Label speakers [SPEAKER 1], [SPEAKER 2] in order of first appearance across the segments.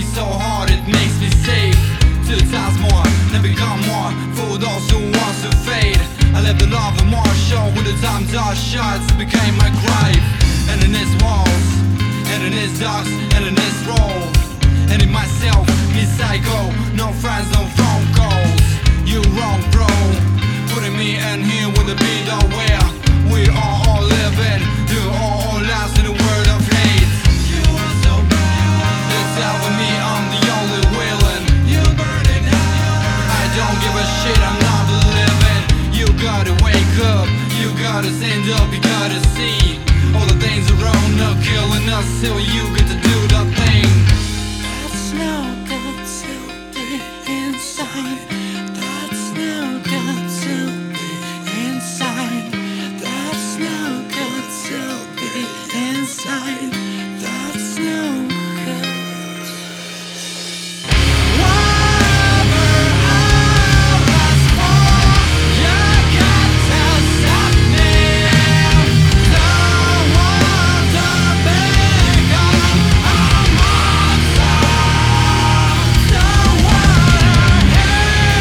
[SPEAKER 1] so hard it makes me sick. 2 times more, then become more. For those who want to fade, I left the love of more show. When the time does shots, it became my grave. And in its walls, and in its dogs, and in its role, and in myself, me psycho. No friends, no phone calls. You wrong, bro. Putting me in here with a beat aware. We are all living, do all lives in the world of hate. You are so bad. They're telling me I'm the only willing. You burn it out. I don't give a shit, I'm not living. You gotta wake up, you gotta stand up, you gotta see all the things around are killing us, till you get to do the thing.
[SPEAKER 2] That's no good to be inside. That's no good to be inside. That's no good to be inside. That's no good. Whatever I was for, you got to stop me. Don't want to become a monster. Don't wanna hate.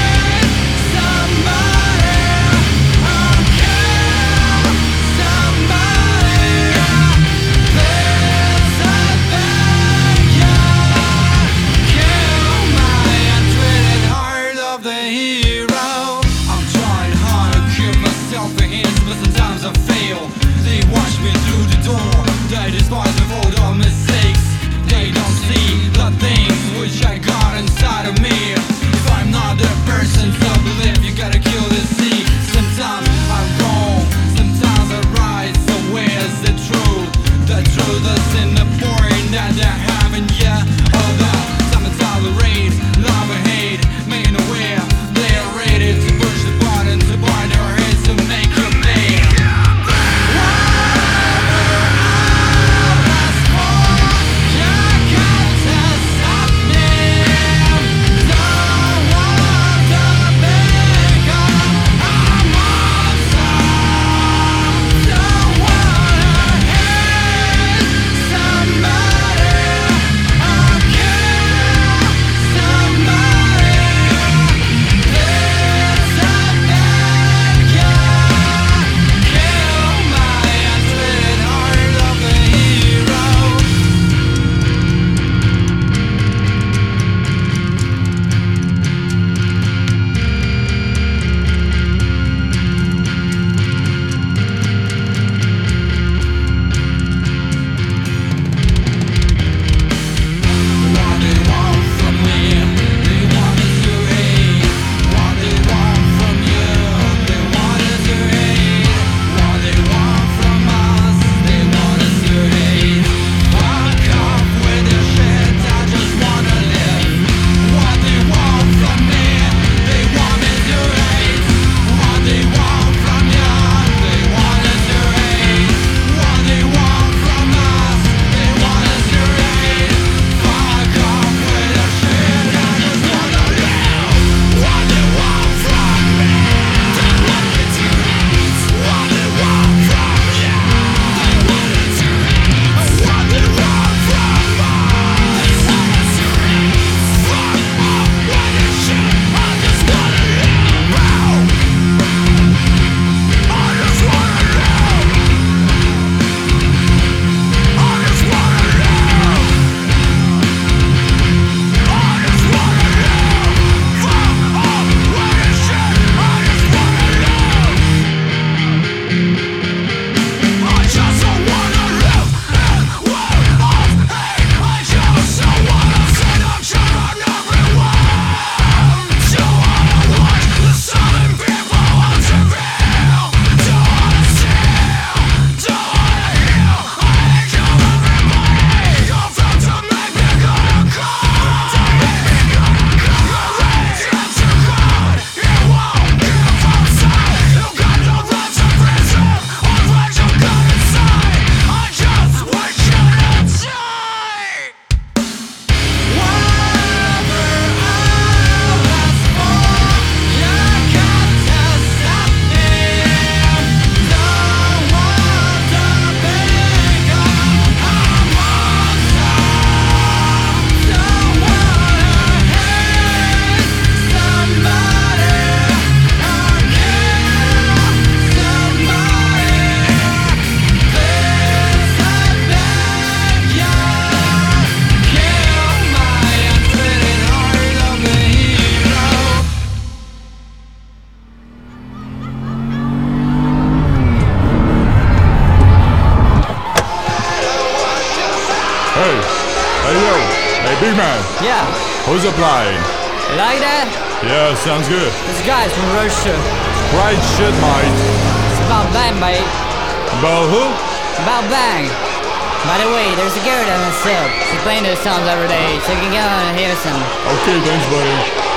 [SPEAKER 3] Hey, big man,
[SPEAKER 2] Yeah,
[SPEAKER 3] who's applying?
[SPEAKER 2] you like that?
[SPEAKER 3] Yeah, sounds good.
[SPEAKER 2] This guy's from Russia.
[SPEAKER 3] Right shit, mate.
[SPEAKER 2] It's about bang, mate.
[SPEAKER 3] About who?
[SPEAKER 2] About bang. By the way, there's a girl down the sub. She's playing those songs every day, so you can go and hear some.
[SPEAKER 3] Okay, thanks, buddy.